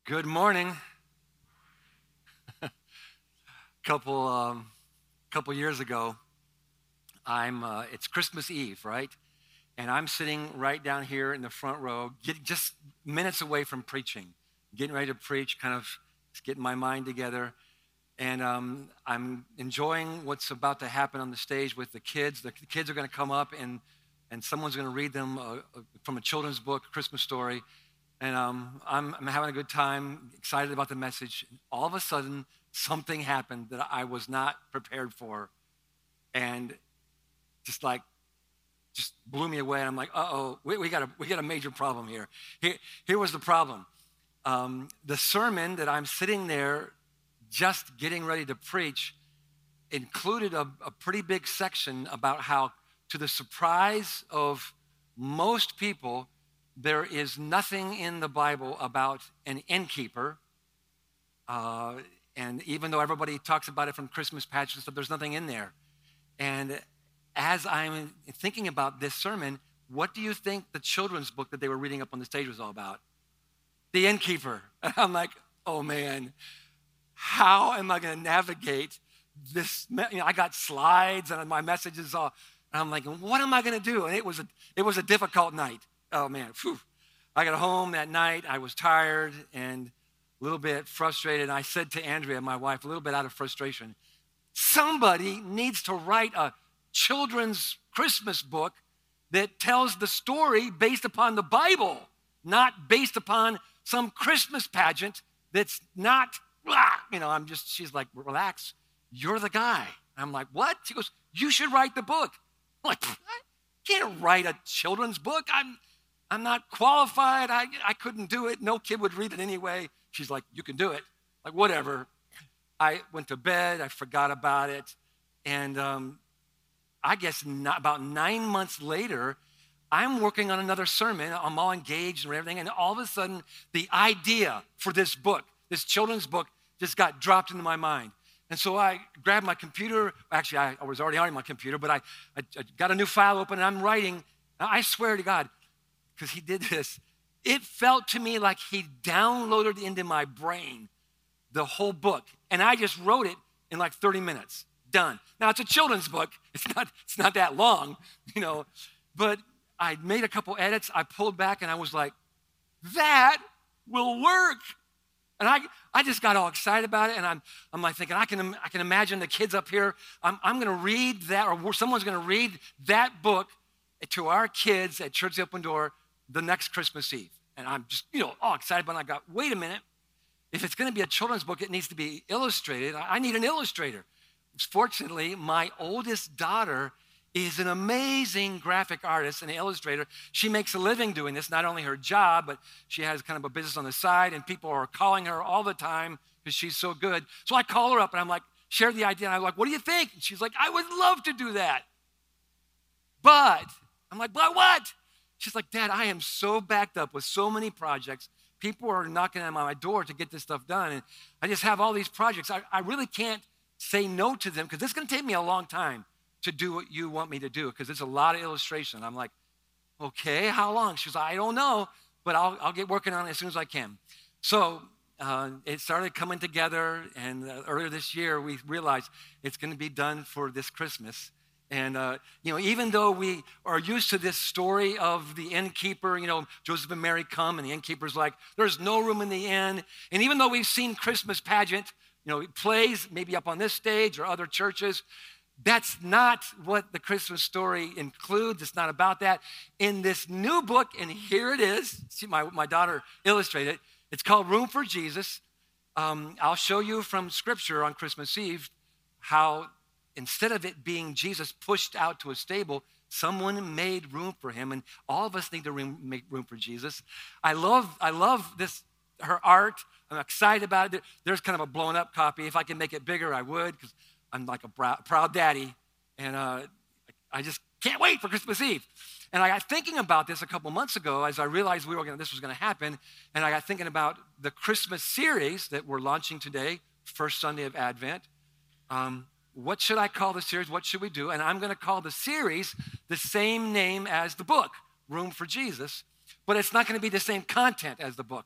Good morning. Couple couple years ago, it's Christmas Eve, right? And I'm sitting right down here in the front row, just minutes away from preaching, getting ready to preach, kind of just getting my mind together. And I'm enjoying what's about to happen on the stage with the kids. The kids are going to come up and someone's going to read them from a children's book, a Christmas story. And I'm having a good time, excited about the message. All of a sudden, something happened that I was not prepared for, and just blew me away. And I'm like, uh-oh, we got a major problem here. Here was the problem. The sermon that I'm sitting there just getting ready to preach included a pretty big section about how, to the surprise of most people, there is nothing in the Bible about an innkeeper. And even though everybody talks about it from Christmas pageants and stuff, there's nothing in there. And as I'm thinking about this sermon, what do you think the children's book that they were reading up on the stage was all about? The innkeeper. And I'm like, oh man, how am I going to navigate this? I got slides and my message is all, and I'm like, what am I going to do? And it was a difficult night. Oh man, phew. I got home that night. I was tired and a little bit frustrated. I said to Andrea, my wife, a little bit out of frustration, somebody needs to write a children's Christmas book that tells the story based upon the Bible, not based upon some Christmas pageant that's not, she's like, relax, you're the guy. I'm like, what? She goes, you should write the book. I'm like, I can't write a children's book. I'm not qualified. I couldn't do it. No kid would read it anyway. She's like, you can do it. Like, whatever. I went to bed. I forgot about it. And I guess about 9 months later, I'm working on another sermon. I'm all engaged and everything. And all of a sudden, the idea for this book, this children's book, just got dropped into my mind. And so I grabbed my computer. Actually, I was already on my computer, but I got a new file open and I'm writing. I swear to God, because he did this, it felt to me like he downloaded into my brain the whole book. And I just wrote it in like 30 minutes. Done. Now, it's a children's book. It's not that long, but I made a couple edits. I pulled back and I was like, that will work. And I just got all excited about it. And I'm like thinking, I can imagine the kids up here. I'm going to read that, or someone's going to read that book to our kids at Church Open Door the next Christmas Eve. And I'm just, all excited, but I got, wait a minute. If it's going to be a children's book, it needs to be illustrated. I need an illustrator. Fortunately, my oldest daughter is an amazing graphic artist and illustrator. She makes a living doing this, not only her job, but she has kind of a business on the side, and people are calling her all the time because she's so good. So I call her up, and I'm like, share the idea, and I'm like, what do you think? And she's like, I would love to do that. But, I'm like, but what? She's like, Dad, I am so backed up with so many projects. People are knocking on my door to get this stuff done, and I just have all these projects. I really can't say no to them because it's going to take me a long time to do what you want me to do because it's a lot of illustration. I'm like, okay, how long? She's like, I don't know, but I'll get working on it as soon as I can. So it started coming together, and earlier this year, we realized it's going to be done for this Christmas. And, even though we are used to this story of the innkeeper, Joseph and Mary come, and the innkeeper's like, there's no room in the inn. And even though we've seen Christmas pageant, plays maybe up on this stage or other churches, that's not what the Christmas story includes. It's not about that. In this new book, and here it is. See, my daughter illustrated it. It's called Room for Jesus. I'll show you from Scripture on Christmas Eve how instead of it being Jesus pushed out to a stable, someone made room for him, and all of us need to make room for Jesus. I love this, her art. I'm excited about it. There's kind of a blown up copy. If I can make it bigger, I would, because I'm like a proud daddy, and I just can't wait for Christmas Eve. And I got thinking about this a couple months ago as I realized this was going to happen, and I got thinking about the Christmas series that we're launching today, first Sunday of Advent. What should I call the series? What should we do? And I'm going to call the series the same name as the book, Room for Jesus, but it's not going to be the same content as the book.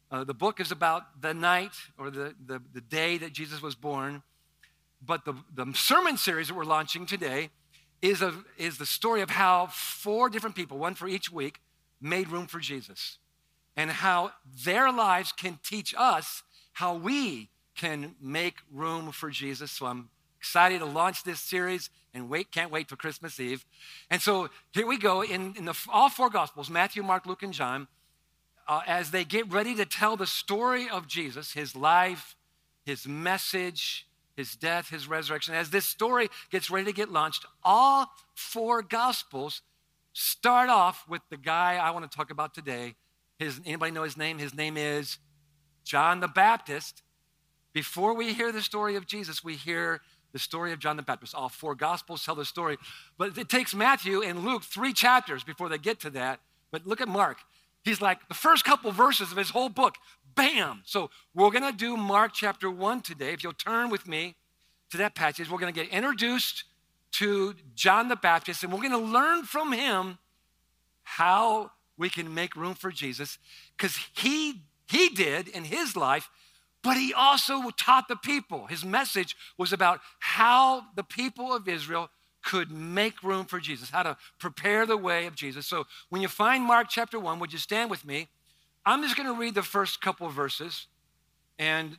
The book is about the night or the day that Jesus was born. But the sermon series that we're launching today is the story of how 4 different people, one for each week, made room for Jesus, and how their lives can teach us how we can make room for Jesus. So I'm excited to launch this series and can't wait till Christmas Eve. And so here we go in all 4 Gospels, Matthew, Mark, Luke, and John, as they get ready to tell the story of Jesus, his life, his message, his death, his resurrection. As this story gets ready to get launched, all 4 Gospels start off with the guy I want to talk about today. Anybody know his name? His name is John the Baptist. Before we hear the story of Jesus, we hear the story of John the Baptist. All 4 Gospels tell the story, but it takes Matthew and Luke 3 chapters before they get to that. But look at Mark. He's like the first couple verses of his whole book, bam. So we're going to do Mark chapter 1 today. If you'll turn with me to that passage, we're going to get introduced to John the Baptist, and we're going to learn from him how we can make room for Jesus, because he did in his life, but he also taught the people. His message was about how the people of Israel could make room for Jesus, how to prepare the way of Jesus. So when you find Mark chapter 1, would you stand with me? I'm just going to read the first couple of verses and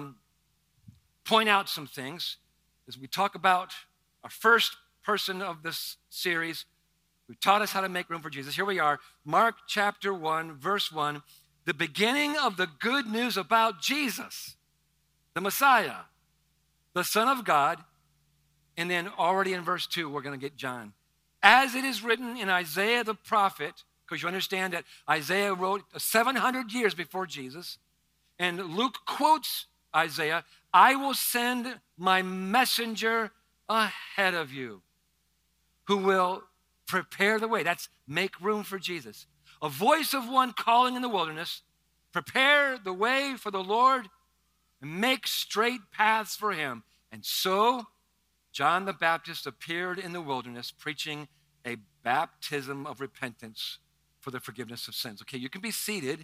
point out some things as we talk about our first person of this series who taught us how to make room for Jesus. Here we are, Mark chapter 1, verse 1, the beginning of the good news about Jesus, the Messiah, the Son of God. And then already in verse 2, we're going to get John. As it is written in Isaiah the prophet, because you understand that Isaiah wrote 700 years before Jesus, and Luke quotes Isaiah, I will send my messenger ahead of you who will prepare the way. That's make room for Jesus. A voice of one calling in the wilderness, prepare the way for the Lord and make straight paths for him. And so John the Baptist appeared in the wilderness preaching a baptism of repentance for the forgiveness of sins. Okay, you can be seated.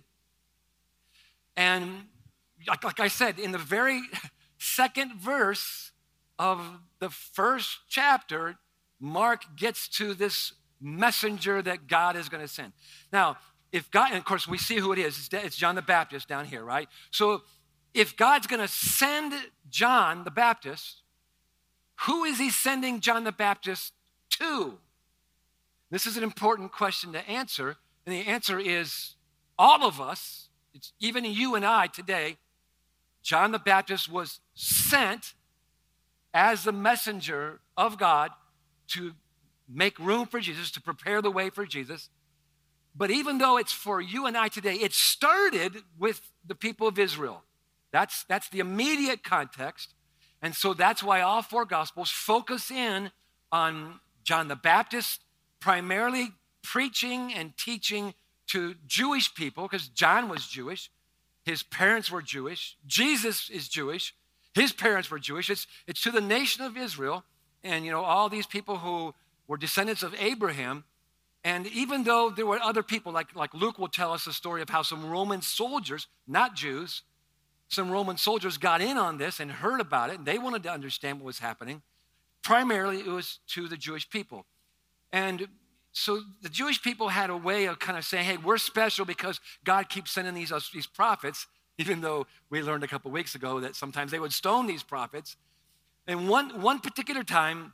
And like I said, in the very second verse of the first chapter, Mark gets to this messenger that God is going to send. Now, if God, and of course we see who it is, it's John the Baptist down here, right? So if God's going to send John the Baptist, who is he sending John the Baptist to? This is an important question to answer, and the answer is all of us. It's even you and I today. John the Baptist was sent as the messenger of God to make room for Jesus, to prepare the way for Jesus. But even though it's for you and I today, it started with the people of Israel. That's the immediate context. And so that's why all 4 Gospels focus in on John the Baptist, primarily preaching and teaching to Jewish people, because John was Jewish. His parents were Jewish. Jesus is Jewish. His parents were Jewish. It's to the nation of Israel. And, all these people who were descendants of Abraham. And even though there were other people, like Luke will tell us a story of how some Roman soldiers, not Jews, some Roman soldiers got in on this and heard about it, and they wanted to understand what was happening. Primarily, it was to the Jewish people. And so the Jewish people had a way of kind of saying, hey, we're special because God keeps sending these prophets, even though we learned a couple weeks ago that sometimes they would stone these prophets. And one particular time,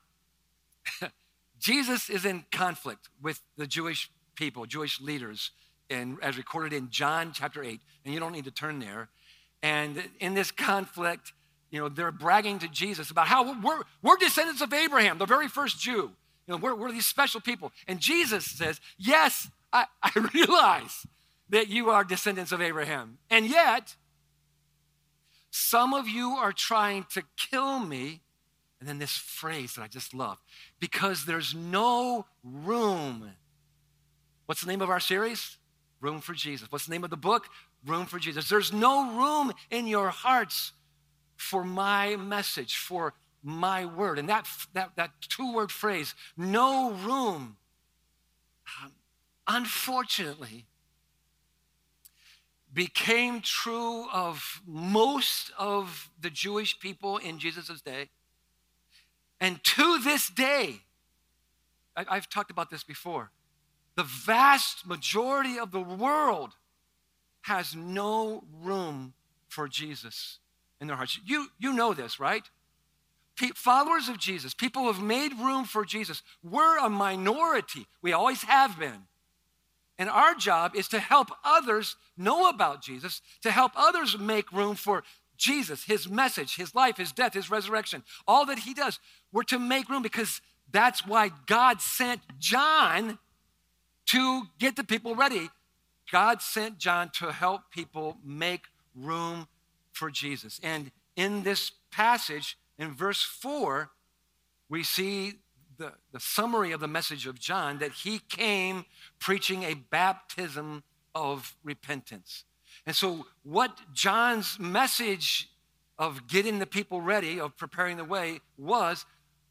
Jesus is in conflict with the Jewish people, Jewish leaders, and as recorded in John chapter 8, and you don't need to turn there. And in this conflict, they're bragging to Jesus about how we're descendants of Abraham, the very first Jew. We're these special people. And Jesus says, yes, I realize that you are descendants of Abraham. And yet, some of you are trying to kill me. And then this phrase that I just love, because there's no room. What's the name of our series? Room for Jesus. What's the name of the book? Room for Jesus. There's no room in your hearts for my message, for my word. And that 2-word phrase, no room, unfortunately, became true of most of the Jewish people in Jesus' day. And to this day, I've talked about this before, the vast majority of the world has no room for Jesus in their hearts. You know this, right? Followers of Jesus, people who have made room for Jesus, we're a minority. We always have been. And our job is to help others know about Jesus, to help others make room for Jesus, his message, his life, his death, his resurrection, all that he does. We're to make room because that's why God sent John to get the people ready. God sent John to help people make room for Jesus. And in this passage, in verse 4, we see the summary of the message of John, that he came preaching a baptism of repentance. And so what John's message of getting the people ready, of preparing the way, was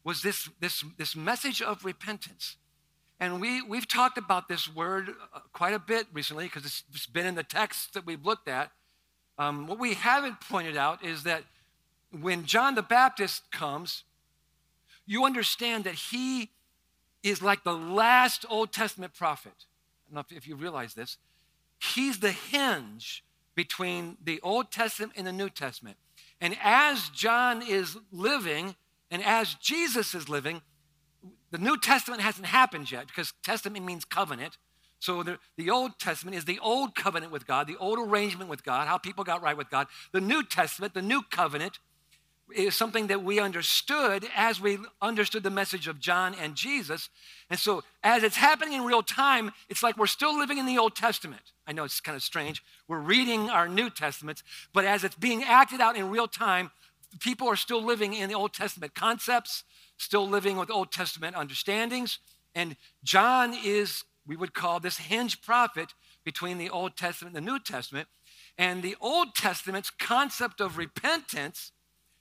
this message of repentance. And we've talked about this word quite a bit recently because it's been in the text that we've looked at. What we haven't pointed out is that when John the Baptist comes, you understand that he is like the last Old Testament prophet. I don't know if you realize this. He's the hinge between the Old Testament and the New Testament. And as John is living and as Jesus is living, the New Testament hasn't happened yet because testament means covenant. So the Old Testament is the old covenant with God, the old arrangement with God, how people got right with God. The New Testament, the new covenant, is something that we understood as we understood the message of John and Jesus. And so as it's happening in real time, it's like we're still living in the Old Testament. I know it's kind of strange. We're reading our New Testaments, but as it's being acted out in real time, people are still living in the Old Testament concepts, still living with Old Testament understandings. And John is, we would call this hinge prophet between the Old Testament and the New Testament. And the Old Testament's concept of repentance,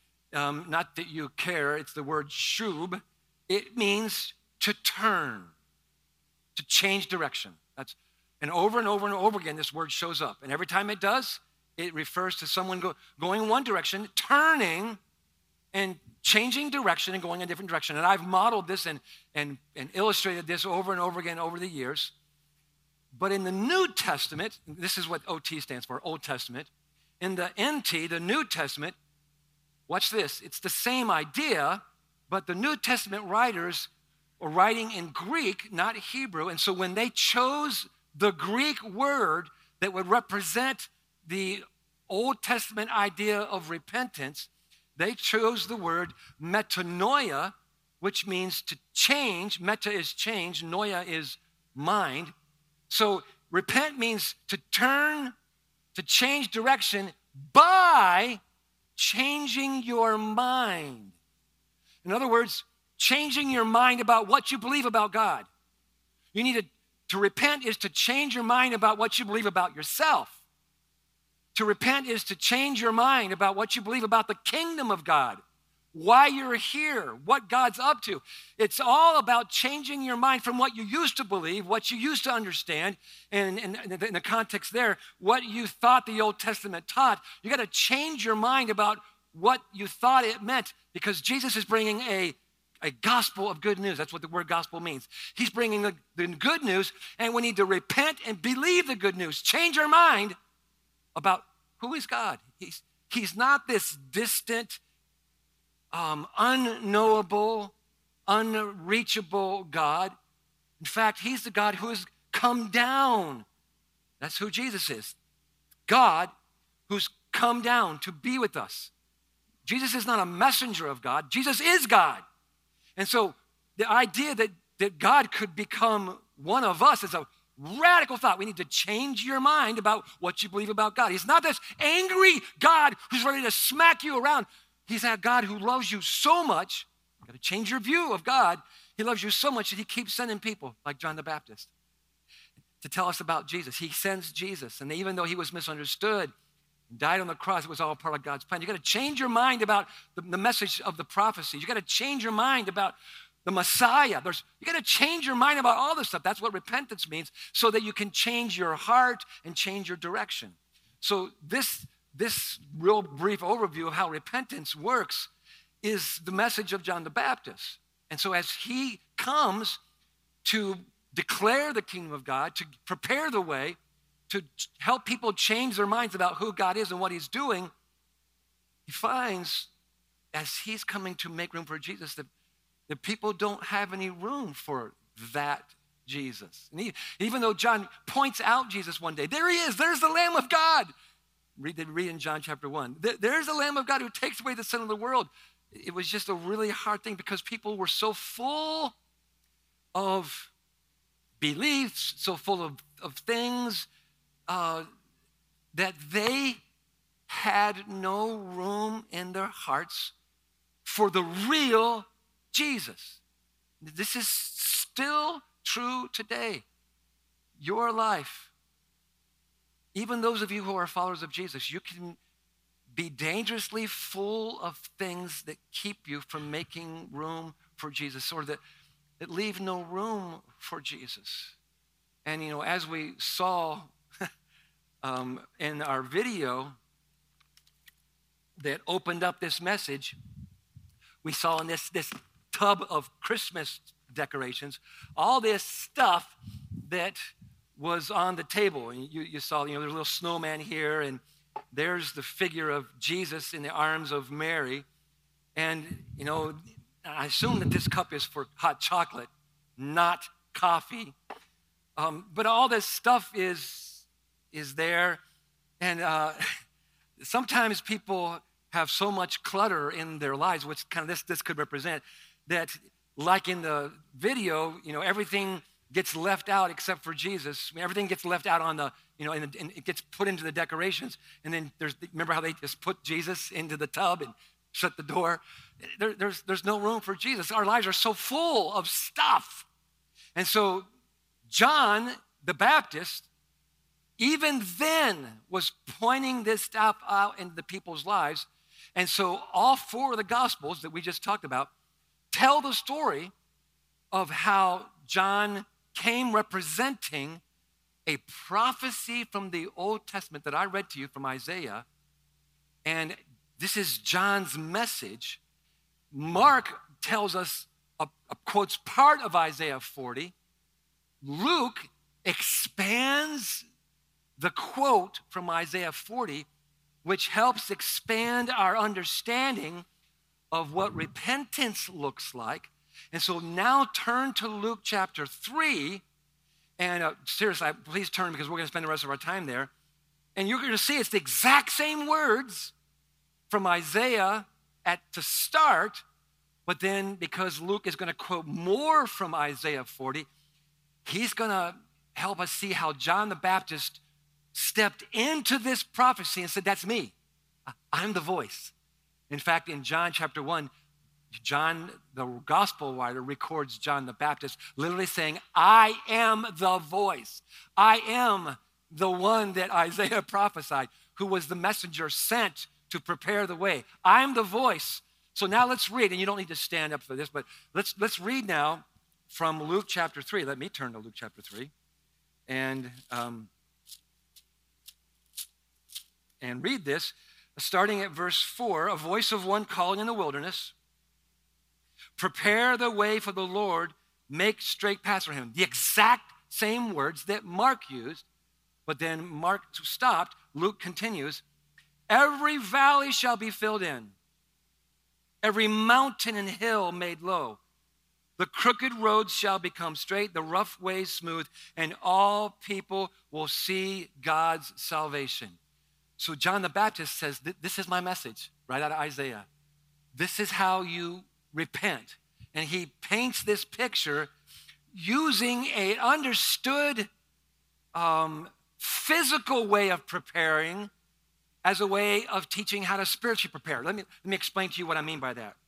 not that you care, it's the word shub. It means to turn, to change direction. And over and over and over again, this word shows up. And every time it does, it refers to someone going one direction, turning and changing direction and going a different direction. And I've modeled this and illustrated this over and over again over the years. But in the New Testament, this is what OT stands for, Old Testament. In the NT, the New Testament, watch this. It's the same idea, but the New Testament writers are writing in Greek, not Hebrew. And so when they chose the Greek word that would represent the Old Testament idea of repentance, they chose the word metanoia, which means to change. Meta is change, noia is mind. So repent means to turn, to change direction by changing your mind. In other words, changing your mind about what you believe about God. You need to repent is to change your mind about what you believe about yourself. To repent is to change your mind about what you believe about the kingdom of God, why you're here, what God's up to. It's all about changing your mind from what you used to believe, what you used to understand, and in the context there, what you thought the Old Testament taught. You got to change your mind about what you thought it meant, because Jesus is bringing a gospel of good news. That's what the word gospel means. He's bringing the good news, and we need to repent and believe the good news. Change our mind about who is God. He's not this distant, unknowable, unreachable God. In fact, he's the God who has come down. That's who Jesus is. God who's come down to be with us. Jesus is not a messenger of God. Jesus is God. And so the idea that God could become one of us is a radical thought. We need to change your mind about what you believe about God. He's not this angry God who's ready to smack you around. He's that God who loves you so much. You've got to change your view of God. He loves you so much that he keeps sending people like John the Baptist to tell us about Jesus. He sends Jesus. And even though he was misunderstood and died on the cross, it was all part of God's plan. You've got to change your mind about the message of the prophecies. You've got to change your mind about the Messiah. You got to change your mind about all this stuff. That's what repentance means, so that you can change your heart and change your direction. So this real brief overview of how repentance works is the message of John the Baptist. And so as he comes to declare the kingdom of God, to prepare the way, to help people change their minds about who God is and what he's doing, he finds as he's coming to make room for Jesus that the people don't have any room for that Jesus. And even though John points out Jesus one day, there he is, there's the Lamb of God. Read in John chapter 1. There's the Lamb of God who takes away the sin of the world. It was just a really hard thing because people were so full of beliefs, so full of things that they had no room in their hearts for the real Jesus. This is still true today. Your life, even those of you who are followers of Jesus, you can be dangerously full of things that keep you from making room for Jesus, or that leave no room for Jesus. And, as we saw in our video that opened up this message, we saw in this tub of Christmas decorations, all this stuff that was on the table. And you saw, there's a little snowman here, and there's the figure of Jesus in the arms of Mary. And, I assume that this cup is for hot chocolate, not coffee. But all this stuff is there. And sometimes people have so much clutter in their lives, which kind of this could represent, that like in the video, everything gets left out except for Jesus. Everything gets left out on the, and it gets put into the decorations. And then remember how they just put Jesus into the tub and shut the door? There's no room for Jesus. Our lives are so full of stuff. And so John the Baptist, even then, was pointing this stuff out into the people's lives. And so all four of the Gospels that we just talked about tell the story of how John came representing a prophecy from the Old Testament that I read to you from Isaiah. And this is John's message. Mark tells us, quotes part of Isaiah 40. Luke expands the quote from Isaiah 40, which helps expand our understanding of what repentance looks like. And so now turn to Luke chapter 3. And seriously, please turn, because we're going to spend the rest of our time there. And you're going to see it's the exact same words from Isaiah to start, but then because Luke is going to quote more from Isaiah 40, he's going to help us see how John the Baptist stepped into this prophecy and said, that's me. I'm the voice. In fact, in John chapter 1, John, the gospel writer, records John the Baptist literally saying, I am the voice. I am the one that Isaiah prophesied, who was the messenger sent to prepare the way. I'm the voice. So now let's read, and you don't need to stand up for this, but let's read now from Luke chapter 3. Let me turn to Luke chapter 3 and read this, starting at verse 4. A voice of one calling in the wilderness, prepare the way for the Lord, make straight paths for him. The exact same words that Mark used, but then Mark stopped. Luke continues, every valley shall be filled in, every mountain and hill made low. The crooked roads shall become straight, the rough ways smooth, and all people will see God's salvation. So John the Baptist says, this is my message, right out of Isaiah. This is how you repent. And he paints this picture using an understood physical way of preparing as a way of teaching how to spiritually prepare. Let me explain to you what I mean by that.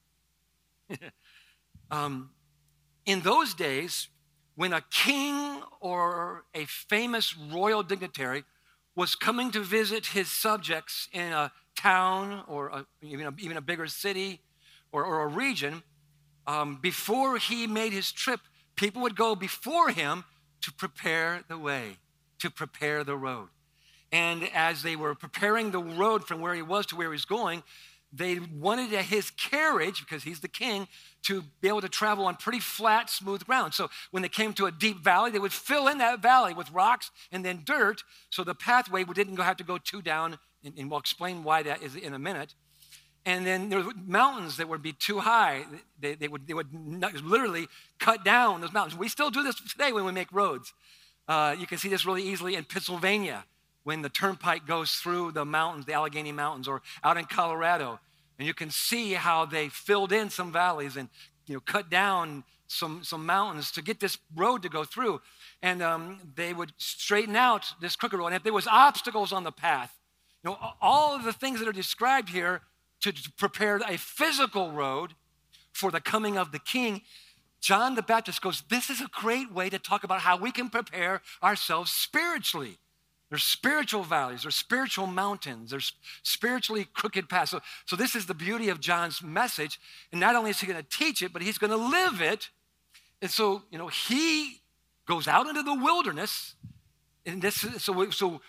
In those days, when a king or a famous royal dignitary was coming to visit his subjects in a town or even a bigger city or a region, before he made his trip, people would go before him to prepare the way, to prepare the road. And as they were preparing the road from where he was to where he's going, they wanted his carriage, because he's the king, to be able to travel on pretty flat, smooth ground. So when they came to a deep valley, they would fill in that valley with rocks and then dirt, so the pathway didn't have to go too down, and we'll explain why that is in a minute. And then there were mountains that would be too high. They would literally cut down those mountains. We still do this today when we make roads. You can see this really easily in Pennsylvania, when the turnpike goes through the mountains, the Allegheny Mountains, or out in Colorado. And you can see how they filled in some valleys and cut down some mountains to get this road to go through. And they would straighten out this crooked road. And if there was obstacles on the path, all of the things that are described here to prepare a physical road for the coming of the king, John the Baptist goes, this is a great way to talk about how we can prepare ourselves spiritually. There's spiritual valleys, there's spiritual mountains, there's spiritually crooked paths. So this is the beauty of John's message. And not only is he going to teach it, but he's going to live it. And so, he goes out into the wilderness. And he's going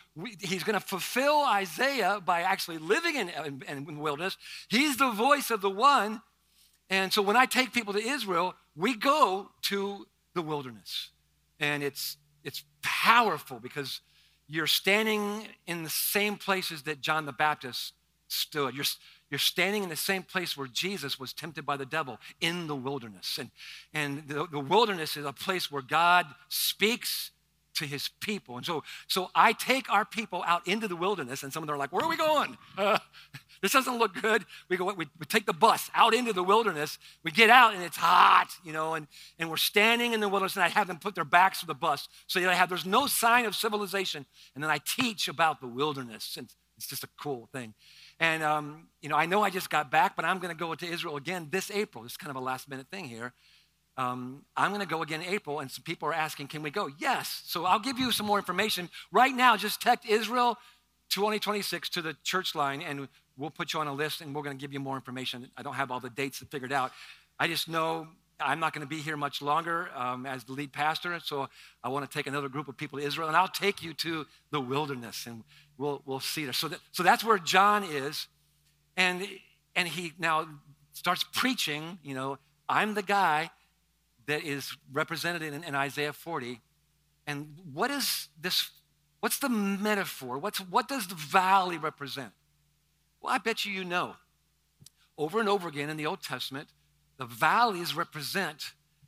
to fulfill Isaiah by actually living in the wilderness. He's the voice of the one. And so when I take people to Israel, we go to the wilderness. And it's powerful because you're standing in the same places that John the Baptist stood. You're standing in the same place where Jesus was tempted by the devil, in the wilderness. And the wilderness is a place where God speaks to his people. And so I take our people out into the wilderness, and some of them are like, where are we going? This doesn't look good. We take the bus out into the wilderness. We get out and it's hot, and we're standing in the wilderness, and I have them put their backs to the bus so there's no sign of civilization. And then I teach about the wilderness, and it's just a cool thing. And, I know I just got back, but I'm going to go to Israel again this April. It's kind of a last minute thing here. I'm going to go again in April, and some people are asking, can we go? Yes. So I'll give you some more information. Right now, just text Israel 2026 to the church line, and we'll put you on a list, and we're going to give you more information. I don't have all the dates figured out. I just know I'm not going to be here much longer as the lead pastor, so I want to take another group of people to Israel, and I'll take you to the wilderness, and we'll see there. So that's where John is, and he now starts preaching. I'm the guy that is represented in Isaiah 40. And what is this? What's the metaphor? What does the valley represent? Well, I bet you know. Over and over again in the Old Testament, the valleys represent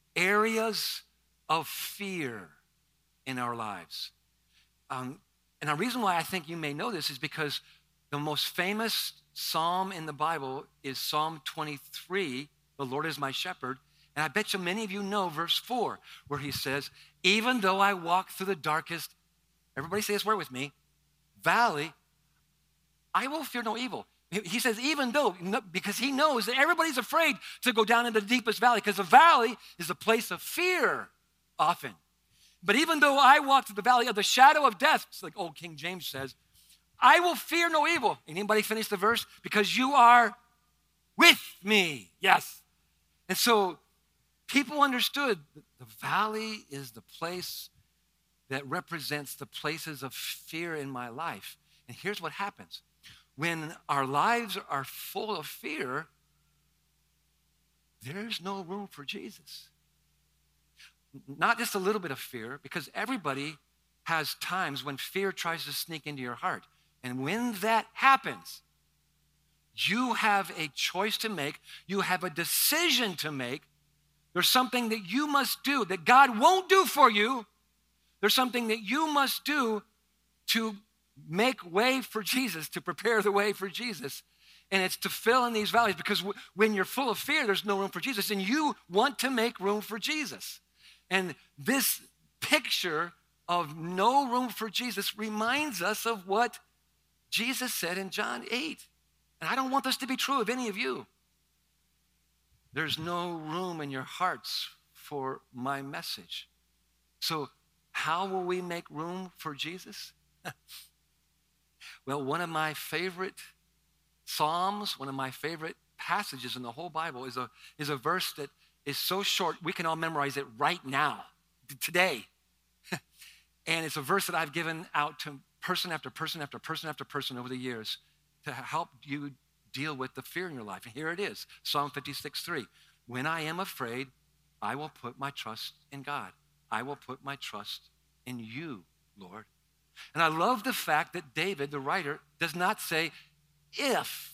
areas of fear in our lives. And the reason why I think you may know this is because the most famous psalm in the Bible is Psalm 23, the Lord is my shepherd. And I bet you many of you know verse 4, where he says, even though I walk through the darkest, everybody say this word with me, valley, I will fear no evil. He says, even though, because he knows that everybody's afraid to go down into the deepest valley, because the valley is a place of fear often. But even though I walk through the valley of the shadow of death, it's like old King James says, I will fear no evil. Anybody finish the verse? Because you are with me. Yes. And so people understood that the valley is the place that represents the places of fear in my life. And here's what happens. When our lives are full of fear, there's no room for Jesus. Not just a little bit of fear, because everybody has times when fear tries to sneak into your heart. And when that happens, you have a choice to make. You have a decision to make. There's something that you must do that God won't do for you. There's something that you must do to make way for Jesus, to prepare the way for Jesus. And it's to fill in these valleys, because when you're full of fear, there's no room for Jesus, and you want to make room for Jesus. And this picture of no room for Jesus reminds us of what Jesus said in John 8. And I don't want this to be true of any of you. There's no room in your hearts for my message. So how will we make room for Jesus? Well, one of my favorite Psalms, one of my favorite passages in the whole Bible is a verse that is so short we can all memorize it right now, today. And it's a verse that I've given out to person after person after person after person over the years to help you deal with the fear in your life. And here it is, Psalm 56:3. When I am afraid, I will put my trust in God. I will put my trust in you, Lord. And I love the fact that David, the writer, does not say if.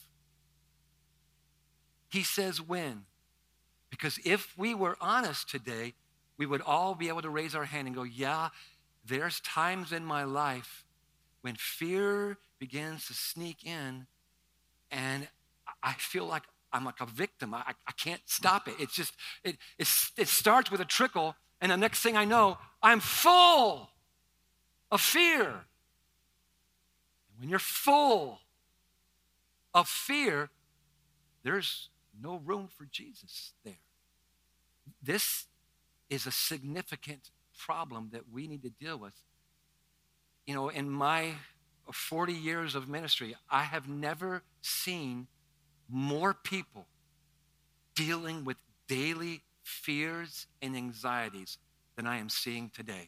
He says when. Because if we were honest today, we would all be able to raise our hand and go, yeah, there's times in my life when fear begins to sneak in and I feel like I'm like a victim. I can't stop it. It's just, it starts with a trickle, and the next thing I know, I'm full of fear. And when you're full of fear, there's no room for Jesus there. This is a significant problem that we need to deal with. You know, in my 40 years of ministry, I have never seen more people dealing with daily fears and anxieties than I am seeing today.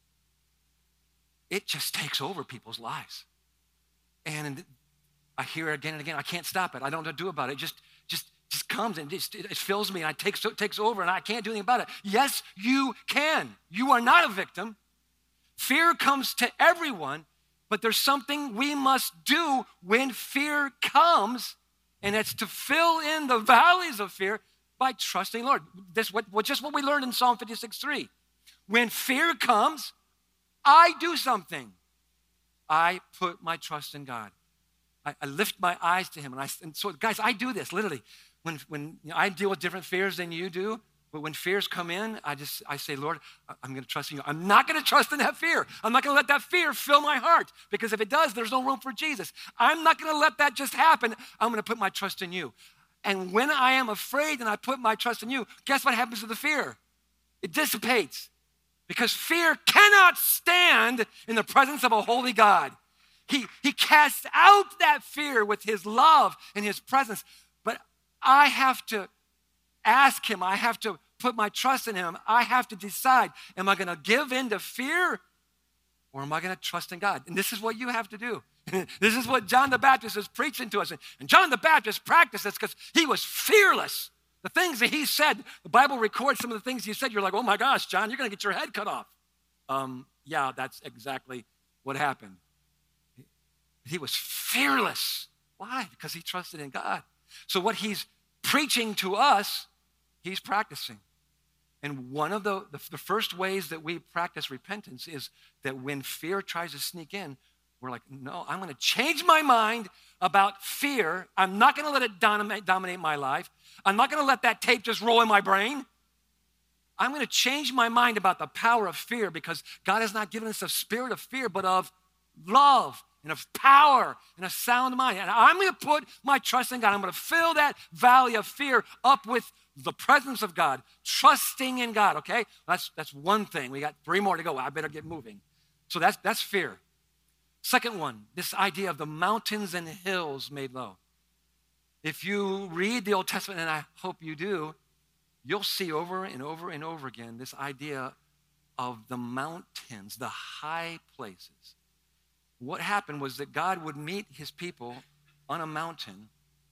It just takes over people's lives. And I hear it again and again. I can't stop it. I don't know what to do about it. It just comes and it fills me and it takes over and I can't do anything about it. Yes, you can. You are not a victim. Fear comes to everyone, but there's something we must do when fear comes, and it's to fill in the valleys of fear by trusting Lord. This just what we learned in Psalm 56:3. When fear comes, I do something. I put my trust in God. I lift my eyes to him. And so, guys, I do this literally. When I deal with different fears than you do, but when fears come in, I say, Lord, I'm going to trust in you. I'm not going to trust in that fear. I'm not going to let that fear fill my heart, because if it does, there's no room for Jesus. I'm not going to let that just happen. I'm going to put my trust in you. And when I am afraid and I put my trust in you, guess what happens to the fear? It dissipates, because fear cannot stand in the presence of a holy God. He casts out that fear with his love and his presence. But I have to ask him. I have to put my trust in him. I have to decide, am I going to give in to fear or am I going to trust in God? And this is what you have to do. This is what John the Baptist is preaching to us. And John the Baptist practiced this because he was fearless. The things that he said, the Bible records some of the things he said. You're like, oh my gosh, John, you're going to get your head cut off. Yeah, that's exactly what happened. He was fearless. Why? Because he trusted in God. So what he's preaching to us, he's practicing. And one of the first ways that we practice repentance is that when fear tries to sneak in, we're like, no, I'm going to change my mind about fear. I'm not going to let it dominate my life. I'm not going to let that tape just roll in my brain. I'm going to change my mind about the power of fear, because God has not given us a spirit of fear, but of love and of power and a sound mind. And I'm going to put my trust in God. I'm going to fill that valley of fear up with the presence of God, trusting in God, okay? That's one thing. We got 3 more to go. I better get moving. So that's fear. Second one, this idea of the mountains and hills made low. If you read the Old Testament, and I hope you do, you'll see over and over and over again this idea of the mountains, the high places. What happened was that God would meet his people on a mountain,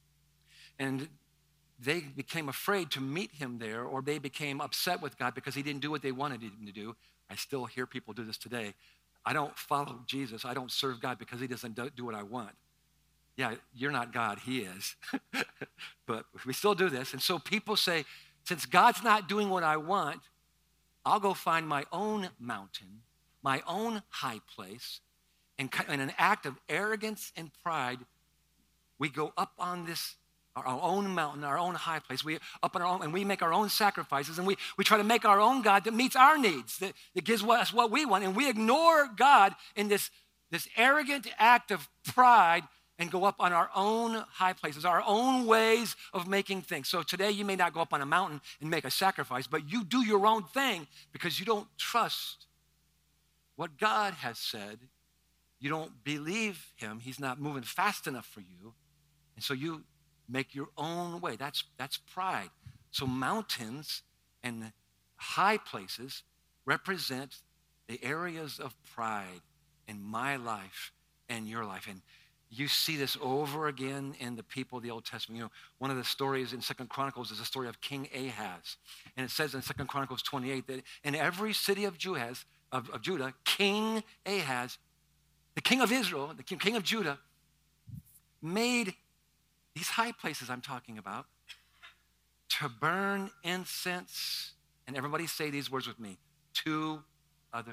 and they became afraid to meet him there, or they became upset with God because he didn't do what they wanted him to do. I still hear people do this today. I don't follow Jesus. I don't serve God because he doesn't do what I want. Yeah, you're not God. He is. But we still do this. And so people say, since God's not doing what I want, I'll go find my own mountain, my own high place. And in an act of arrogance and pride, we go up on this, our own mountain, our own high place. We up on our own, and we make our own sacrifices, and we try to make our own God that meets our needs, that gives us what we want. And we ignore God in this arrogant act of pride and go up on our own high places, our own ways of making things. So today you may not go up on a mountain and make a sacrifice, but you do your own thing because you don't trust what God has said. You don't believe him. He's not moving fast enough for you. And so you make your own way. That's pride. So mountains and high places represent the areas of pride in my life and your life. And you see this over again in the people of the Old Testament. You know, one of the stories in 2 Chronicles is the story of King Ahaz. And it says in 2 Chronicles 28 that in every city of Judah, King Ahaz, the king of Israel, the king of Judah, made these high places I'm talking about to burn incense. And everybody say these words with me, to other.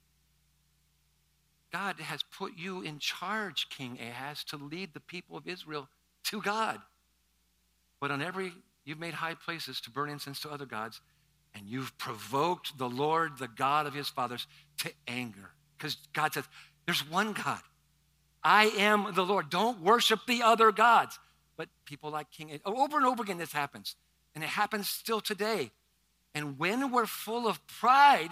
God has put you in charge, King Ahaz, to lead the people of Israel to God. But you've made high places to burn incense to other gods, and you've provoked the Lord, the God of his fathers, to anger. Because God says, there's one God. I am the Lord. Don't worship the other gods. But people like King Ahaz, over and over again this happens. And it happens still today. And when we're full of pride,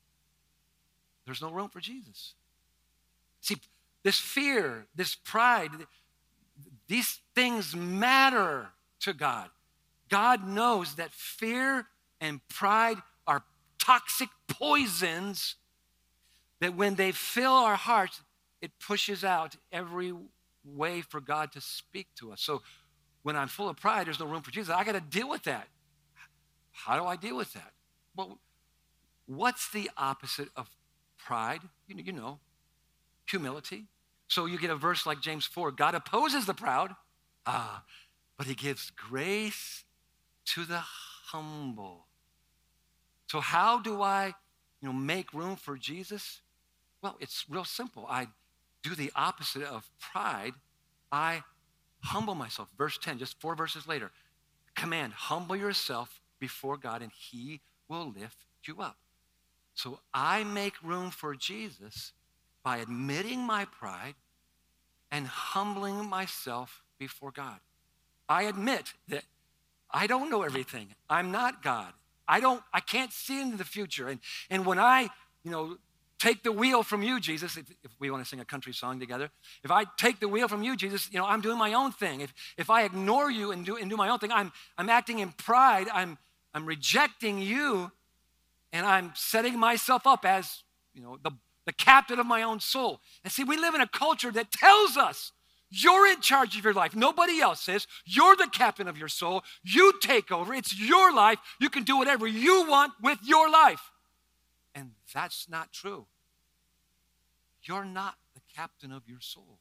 there's no room for Jesus. See, this fear, this pride, these things matter to God. God knows that fear and pride are toxic poisons that when they fill our hearts, it pushes out every way for God to speak to us. So when I'm full of pride, there's no room for Jesus. I got to deal with that. How do I deal with that? Well, what's the opposite of pride? You know, humility. So you get a verse like James 4, God opposes the proud, but he gives grace to the humble. So how do I, make room for Jesus? Well, it's real simple. I do the opposite of pride. I humble myself. Verse 10, just 4 verses later. Command, humble yourself before God and he will lift you up. So I make room for Jesus by admitting my pride and humbling myself before God. I admit that I don't know everything. I'm not God. I can't see into the future. And when I, take the wheel from you, Jesus, if we want to sing a country song together, if I take the wheel from you, Jesus, I'm doing my own thing. If I ignore you and do my own thing, I'm acting in pride. I'm rejecting you, and I'm setting myself up as, the captain of my own soul. And see, we live in a culture that tells us you're in charge of your life. Nobody else is. You're the captain of your soul. You take over. It's your life. You can do whatever you want with your life. And that's not true. You're not the captain of your soul.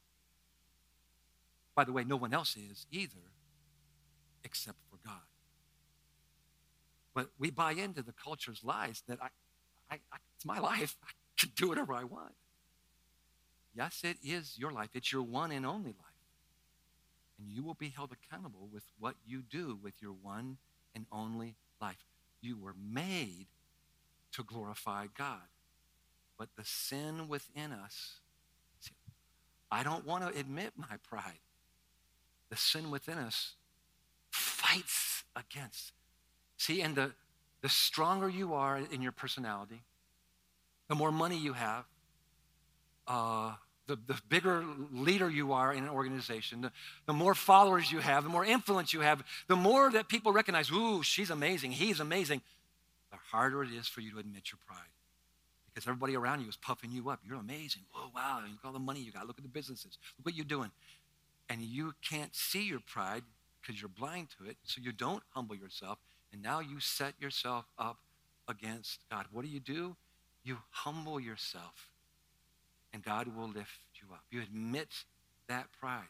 By the way, no one else is either, except for God. But we buy into the culture's lies that it's my life. I can do whatever I want. Yes, it is your life. It's your one and only life. And you will be held accountable with what you do with your one and only life. You were made to glorify God. But the sin within us, see, I don't want to admit my pride. The sin within us fights against. See, and the stronger you are in your personality, the more money you have, the bigger leader you are in an organization, the more followers you have, the more influence you have, the more that people recognize, ooh, she's amazing, he's amazing, the harder it is for you to admit your pride. Because everybody around you is puffing you up. You're amazing. Oh, wow, look at all the money you got. Look at the businesses. Look what you're doing. And you can't see your pride because you're blind to it, so you don't humble yourself, and now you set yourself up against God. What do? You humble yourself, and God will lift you up. You admit that pride.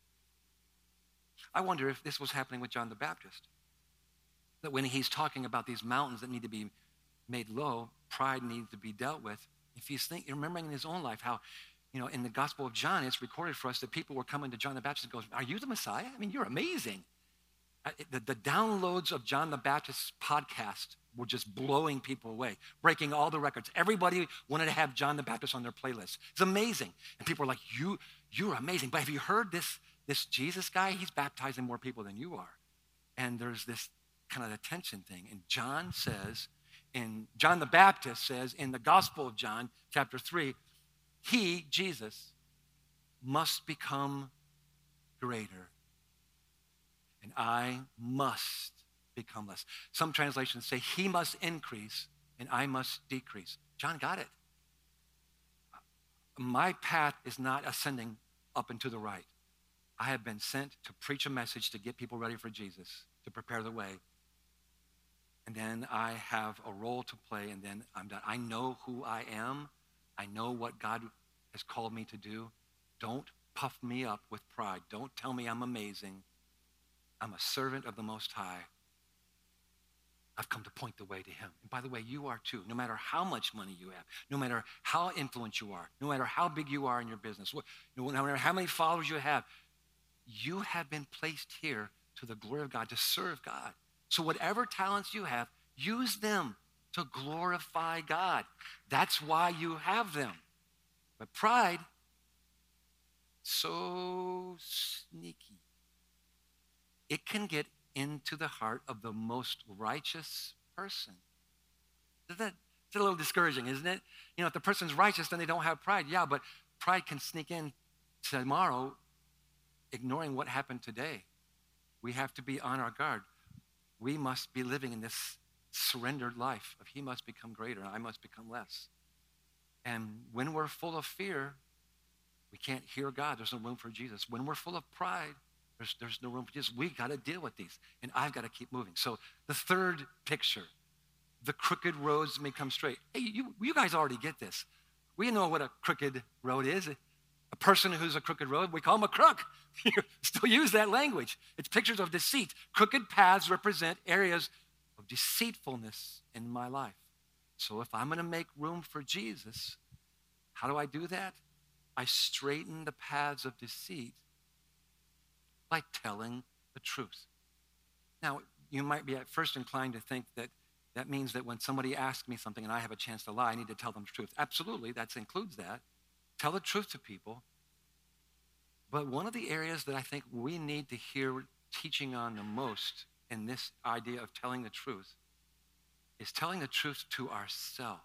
I wonder if this was happening with John the Baptist. That when he's talking about these mountains that need to be made low, pride needs to be dealt with. If he's remembering in his own life how, in the Gospel of John, it's recorded for us that people were coming to John the Baptist and goes, are you the Messiah? I mean, you're amazing. The downloads of John the Baptist's podcast were just blowing people away, breaking all the records. Everybody wanted to have John the Baptist on their playlist. It's amazing. And people are like, you're amazing. But have you heard this Jesus guy? He's baptizing more people than you are. And there's this kind of a tension thing. And John the Baptist says in the Gospel of John, chapter 3, he, Jesus, must become greater, and I must become less. Some translations say he must increase and I must decrease. John got it. My path is not ascending up and to the right. I have been sent to preach a message to get people ready for Jesus, to prepare the way. And then I have a role to play, and then I'm done. I know who I am. I know what God has called me to do. Don't puff me up with pride. Don't tell me I'm amazing. I'm a servant of the Most High. I've come to point the way to him. And by the way, you are too. No matter how much money you have, no matter how influential you are, no matter how big you are in your business, no matter how many followers you have been placed here to the glory of God, to serve God. So whatever talents you have, use them to glorify God. That's why you have them. But pride, so sneaky. It can get into the heart of the most righteous person. It's a little discouraging, isn't it? If the person's righteous, then they don't have pride. Yeah, but pride can sneak in tomorrow, ignoring what happened today. We have to be on our guard. We must be living in this surrendered life of he must become greater and I must become less. And when we're full of fear, we can't hear God. There's no room for Jesus. When we're full of pride, there's no room for Jesus. We got to deal with these, and I've got to keep moving. So the third picture, the crooked roads may come straight. Hey, you guys already get this. We know what a crooked road is. A person who's a crooked road, we call him a crook. You still use that language. It's pictures of deceit. Crooked paths represent areas of deceitfulness in my life. So if I'm going to make room for Jesus, how do I do that? I straighten the paths of deceit by telling the truth. Now, you might be at first inclined to think that means that when somebody asks me something and I have a chance to lie, I need to tell them the truth. Absolutely, that includes that. Tell the truth to people. But one of the areas that I think we need to hear teaching on the most in this idea of telling the truth is telling the truth to ourselves.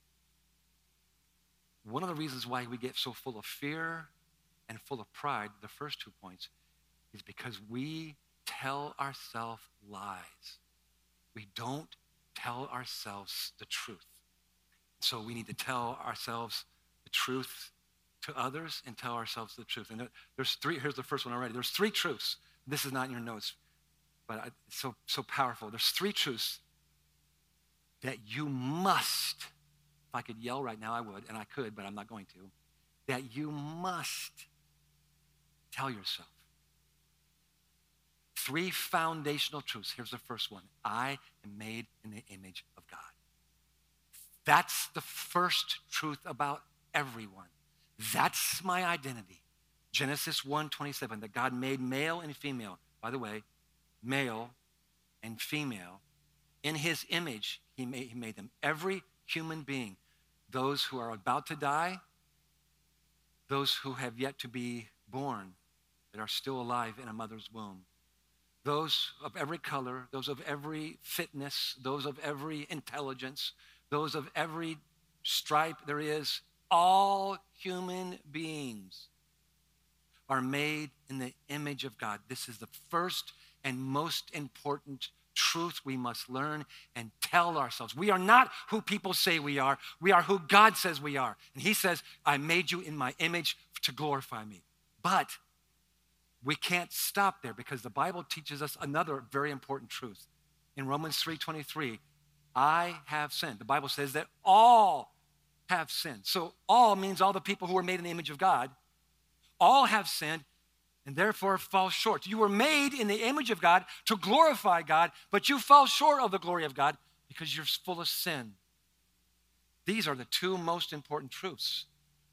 One of the reasons why we get so full of fear and full of pride, the first 2 points, is because we tell ourselves lies. We don't tell ourselves the truth. So we need to tell ourselves the truth to others and tell ourselves the truth. And there's three. Here's the first one already. There's 3 truths. This is not in your notes, but it's so powerful. There's 3 truths that you must, if I could yell right now, I would, and I could, but I'm not going to, that you must tell yourself. 3 foundational truths. Here's the first one. I am made in the image of God. That's the first truth about everyone. That's my identity. Genesis 1:27, that God made male and female. By the way, male and female. In his image, he made them. Every human being, those who are about to die, those who have yet to be born, that are still alive in a mother's womb, those of every color, those of every fitness, those of every intelligence, those of every stripe there is, all human beings are made in the image of God. This is the first and most important truth we must learn and tell ourselves. We are not who people say we are. We are who God says we are. And he says, I made you in my image to glorify me. But we can't stop there because the Bible teaches us another very important truth. In Romans 3:23, I have sinned. The Bible says that all have sinned. So all means all the people who were made in the image of God. All have sinned and therefore fall short. You were made in the image of God to glorify God, but you fell short of the glory of God because you're full of sin. These are the 2 most important truths.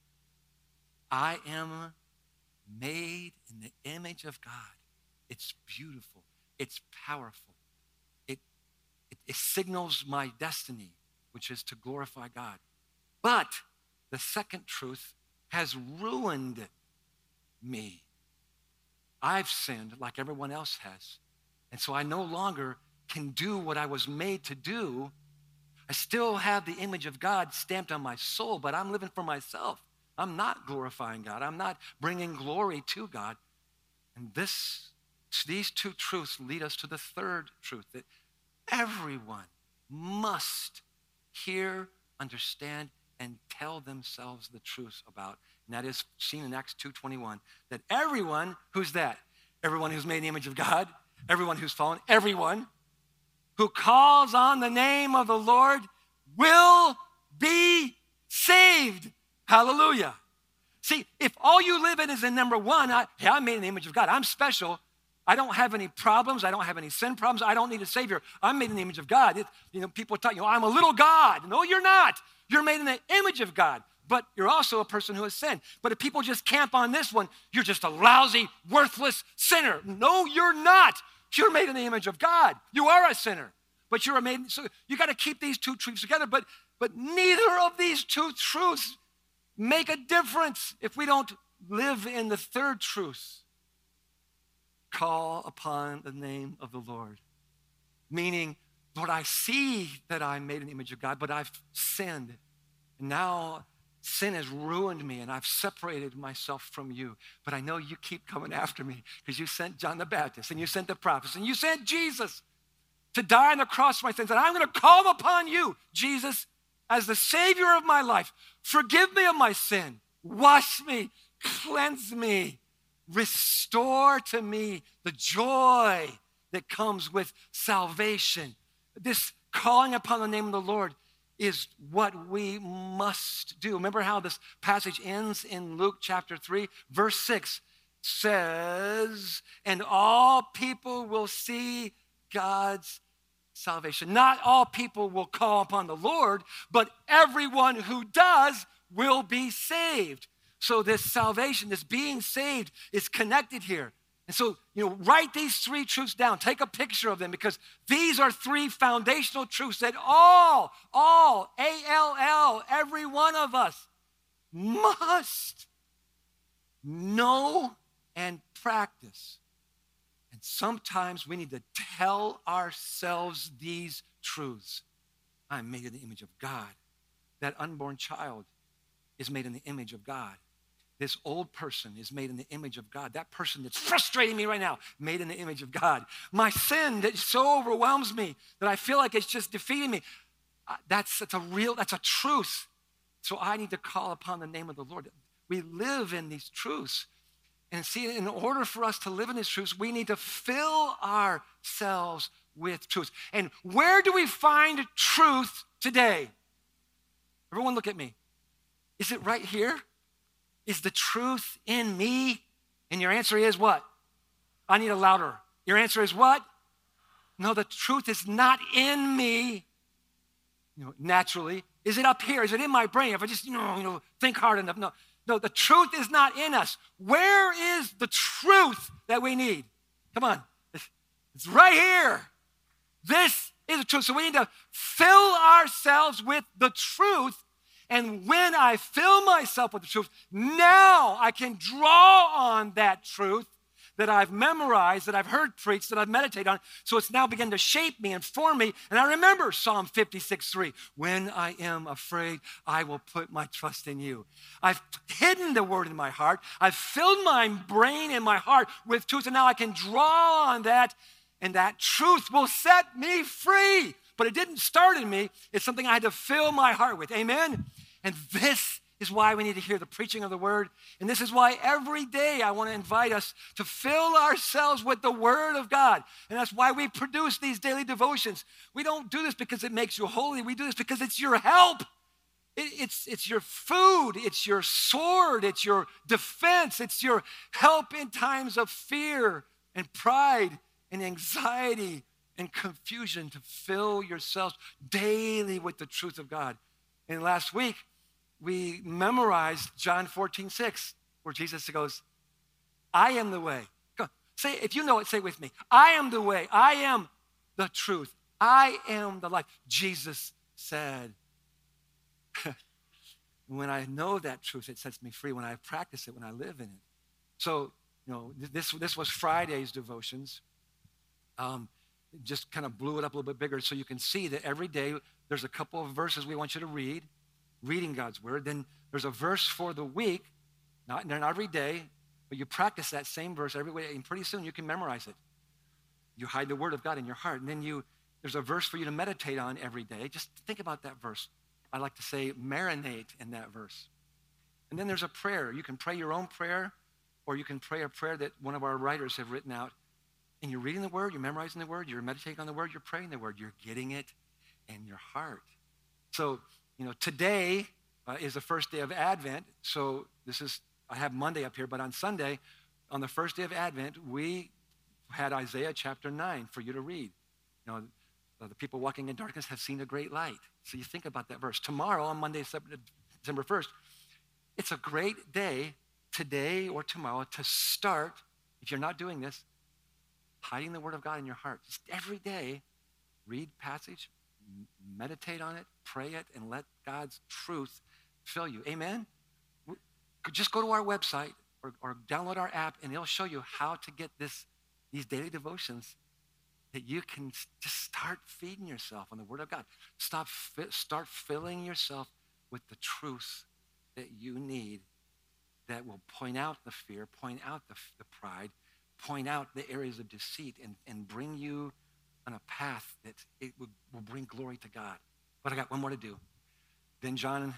I am made in the image of God. It's beautiful. It's powerful. It signals my destiny, which is to glorify God. But the second truth has ruined me. I've sinned like everyone else has. And so I no longer can do what I was made to do. I still have the image of God stamped on my soul, but I'm living for myself. I'm not glorifying God. I'm not bringing glory to God. And these 2 truths lead us to the third truth, that everyone must hear, understand, and tell themselves the truth about. And that is seen in Acts 2:21, that everyone, who's that? Everyone who's made in the image of God, everyone who's fallen, everyone who calls on the name of the Lord will be saved. Hallelujah. See, if all you live in is in number one, I'm made in the image of God. I'm special. I don't have any problems. I don't have any sin problems. I don't need a Savior. I'm made in the image of God. People talk, I'm a little God. No, you're not. You're made in the image of God, but you're also a person who has sinned. But if people just camp on this one, you're just a lousy, worthless sinner. No, you're not. You're made in the image of God. You are a sinner, but you're made. So you got to keep these two truths together. But neither of these two truths make a difference if we don't live in the third truth. Call upon the name of the Lord. Meaning, Lord, I see that I'm made in the image of God, but I've sinned. And now sin has ruined me, and I've separated myself from you. But I know you keep coming after me because you sent John the Baptist, and you sent the prophets, and you sent Jesus to die on the cross for my sins. And I'm going to call upon you, Jesus, as the Savior of my life. Forgive me of my sin. Wash me. Cleanse me. Restore to me the joy that comes with salvation. This calling upon the name of the Lord is what we must do. Remember how this passage ends in Luke chapter 3, verse 6 says, and all people will see God's salvation. Not all people will call upon the Lord, but everyone who does will be saved. So this salvation, this being saved is connected here. And so, write these three truths down. Take a picture of them because these are three foundational truths that all, A-L-L, every one of us must know and practice. And sometimes we need to tell ourselves these truths. I'm made in the image of God. That unborn child is made in the image of God. This old person is made in the image of God. That person that's frustrating me right now, made in the image of God. My sin that so overwhelms me that I feel like it's just defeating me. That's a truth. So I need to call upon the name of the Lord. We live in these truths. And see, in order for us to live in these truths, we need to fill ourselves with truth. And where do we find truth today? Everyone look at me. Is it right here? Is the truth in me? And your answer is what? I need a louder. Your answer is what? No, the truth is not in me, naturally. Is it up here? Is it in my brain? If I just, think hard enough. No, the truth is not in us. Where is the truth that we need? Come on. It's right here. This is the truth. So we need to fill ourselves with the truth. And when I fill myself with the truth, now I can draw on that truth that I've memorized, that I've heard preached, that I've meditated on. So it's now begun to shape me and form me. And I remember Psalm 56:3. When I am afraid, I will put my trust in you. I've hidden the word in my heart. I've filled my brain and my heart with truth. And now I can draw on that. And that truth will set me free. But it didn't start in me. It's something I had to fill my heart with. Amen? And this is why we need to hear the preaching of the word. And this is why every day I want to invite us to fill ourselves with the word of God. And that's why we produce these daily devotions. We don't do this because it makes you holy. We do this because it's your help. It's your food. It's your sword. It's your defense. It's your help in times of fear and pride and anxiety and confusion, to fill yourselves daily with the truth of God. And last week, we memorized John 14:6, where Jesus goes, I am the way. Go, say, if you know it, say it with me. I am the way. I am the truth. I am the life. Jesus said. When I know that truth, it sets me free. When I practice it, when I live in it. So, this was Friday's devotions. Just kind of blew it up a little bit bigger so you can see that every day there's a couple of verses we want you to read, reading God's word. Then there's a verse for the week, not every day, but you practice that same verse every day, and pretty soon you can memorize it. You hide the word of God in your heart, and then there's a verse for you to meditate on every day. Just think about that verse. I like to say, marinate in that verse. And then there's a prayer. You can pray your own prayer, or you can pray a prayer that one of our writers have written out. And you're reading the word, you're memorizing the word, you're meditating on the word, you're praying the word, you're getting it in your heart. So, today is the first day of Advent. So I have Monday up here, but on Sunday, on the first day of Advent, we had Isaiah chapter 9 for you to read. The people walking in darkness have seen a great light. So you think about that verse. Tomorrow, on Monday, December 1st, it's a great day, today or tomorrow, to start, if you're not doing this, hiding the word of God in your heart. Just every day, read passage, meditate on it, pray it, and let God's truth fill you. Amen? Just go to our website or download our app, and it'll show you how to get these daily devotions that you can just start feeding yourself on the word of God. Start filling yourself with the truth that you need that will point out the fear, point out the pride, point out the areas of deceit, and bring you on a path that it will bring glory to God. But I got one more to do. Then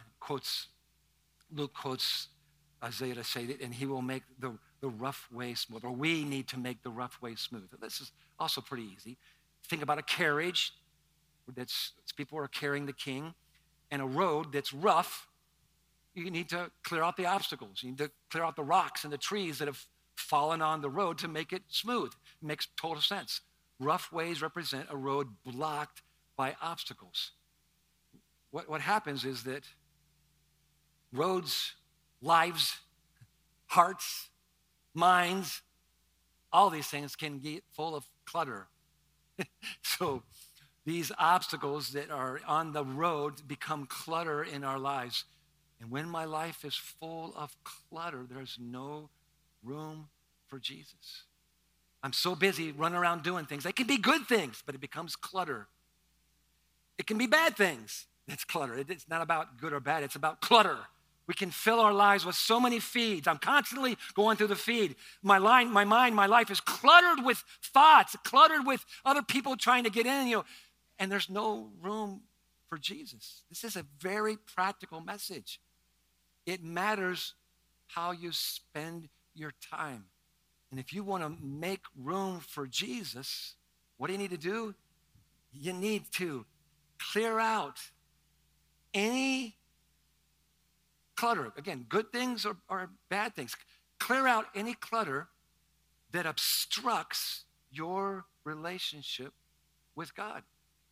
Luke quotes Isaiah to say that, and he will make the rough way smooth, or we need to make the rough way smooth. This is also pretty easy. Think about a carriage that's people are carrying the king, and a road that's rough. You need to clear out the obstacles. You need to clear out the rocks and the trees that have fallen on the road to make it smooth. It makes total sense. Rough ways represent a road blocked by obstacles. What happens is that roads, lives, hearts, minds, all these things can get full of clutter. So these obstacles that are on the road become clutter in our lives. And when my life is full of clutter, there's no room for Jesus. I'm so busy running around doing things. They can be good things, but it becomes clutter. It can be bad things. It's clutter. It's not about good or bad. It's about clutter. We can fill our lives with so many feeds. I'm constantly going through the feed. My mind, my life is cluttered with thoughts, cluttered with other people trying to get in, and there's no room for Jesus. This is a very practical message. It matters how you spend your time. And if you want to make room for Jesus, what do you need to do? You need to clear out any clutter. Again, good things or bad things. Clear out any clutter that obstructs your relationship with God.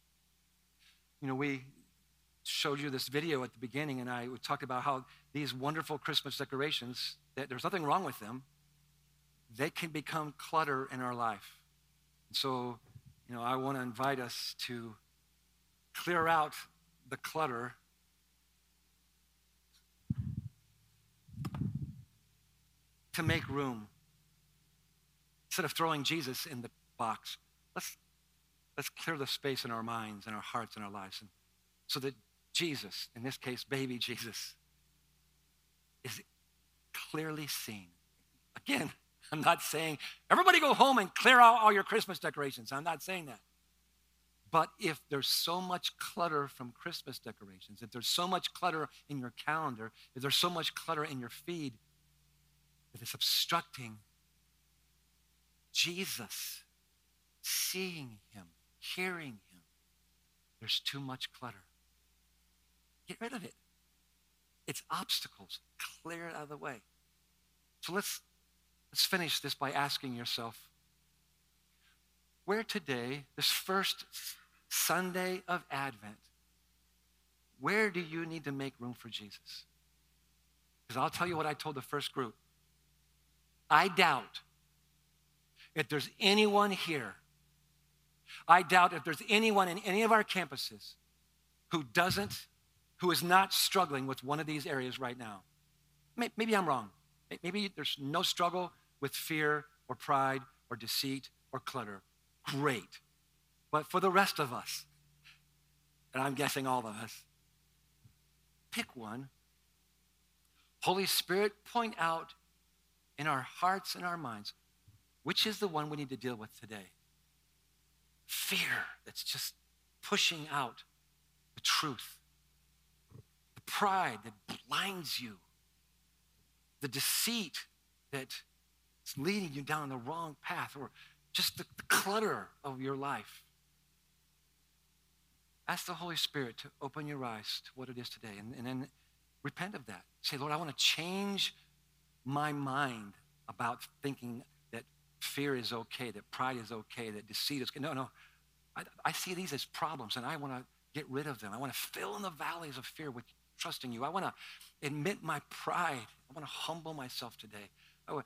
We showed you this video at the beginning, and I talked about how these wonderful Christmas decorations, that there's nothing wrong with them, they can become clutter in our life. And so, I want to invite us to clear out the clutter to make room. Instead of throwing Jesus in the box, let's clear the space in our minds and our hearts and our lives, and so that Jesus, in this case, baby Jesus, is clearly seen. Again, I'm not saying, everybody go home and clear out all your Christmas decorations. I'm not saying that. But if there's so much clutter from Christmas decorations, if there's so much clutter in your calendar, if there's so much clutter in your feed, that it's obstructing Jesus, seeing him, hearing him, there's too much clutter. Get rid of it. It's obstacles. Clear it out of the way. So let's finish this by asking yourself, where today, this first Sunday of Advent, where do you need to make room for Jesus? Because I'll tell you what I told the first group. I doubt if there's anyone here, I doubt if there's anyone in any of our campuses who is not struggling with one of these areas right now. Maybe I'm wrong. Maybe there's no struggle with fear or pride or deceit or clutter. Great. But for the rest of us, and I'm guessing all of us, pick one. Holy Spirit, point out in our hearts and our minds, which is the one we need to deal with today? Fear that's just pushing out the truth. pride that blinds you, the deceit that's leading you down the wrong path, or just the clutter of your life. Ask the Holy Spirit to open your eyes to what it is today, and then repent of that. Say, Lord, I want to change my mind about thinking that fear is okay, that pride is okay, that deceit is okay. No. I see these as problems, and I want to get rid of them. I want to fill in the valleys of fear with trusting you. I want to admit my pride. I want to humble myself today. I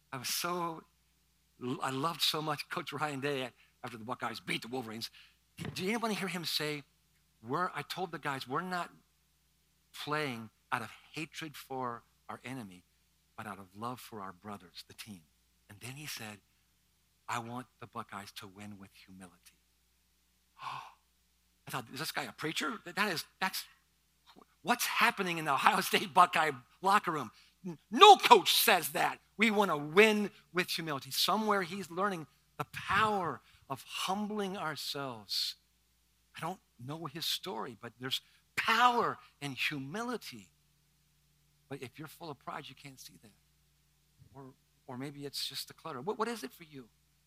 loved so much Coach Ryan Day after the Buckeyes beat the Wolverines. Did anyone hear him say, I told the guys, we're not playing out of hatred for our enemy, but out of love for our brothers, the team. And then he said, I want the Buckeyes to win with humility. Oh, I thought, is this guy a preacher? That's what's happening in the Ohio State Buckeye locker room. No coach says that. We want to win with humility. Somewhere he's learning the power of humbling ourselves. I don't know his story, but there's power in humility. But if you're full of pride, you can't see that. Or maybe it's just the clutter. What is it for you?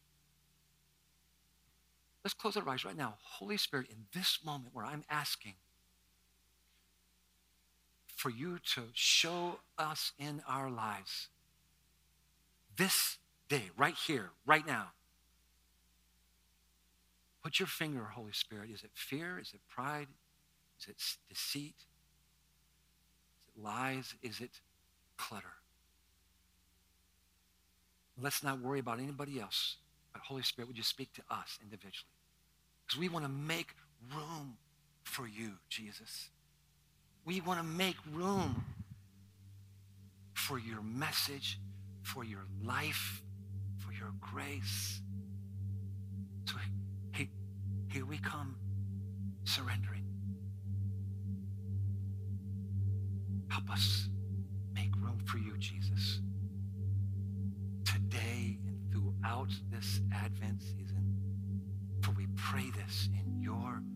Let's close our eyes right now. Holy Spirit, in this moment where I'm asking for you to show us in our lives this day, right here, right now. Put your finger, Holy Spirit. Is it fear? Is it pride? Is it deceit? Is it lies? Is it clutter? Let's not worry about anybody else. But Holy Spirit, would you speak to us individually? Because we want to make room for you, Jesus. We want to make room for your message, for your life, for your grace. So here we come, surrendering. Help us make room for you, Jesus. Today and throughout this Advent season, for we pray this in your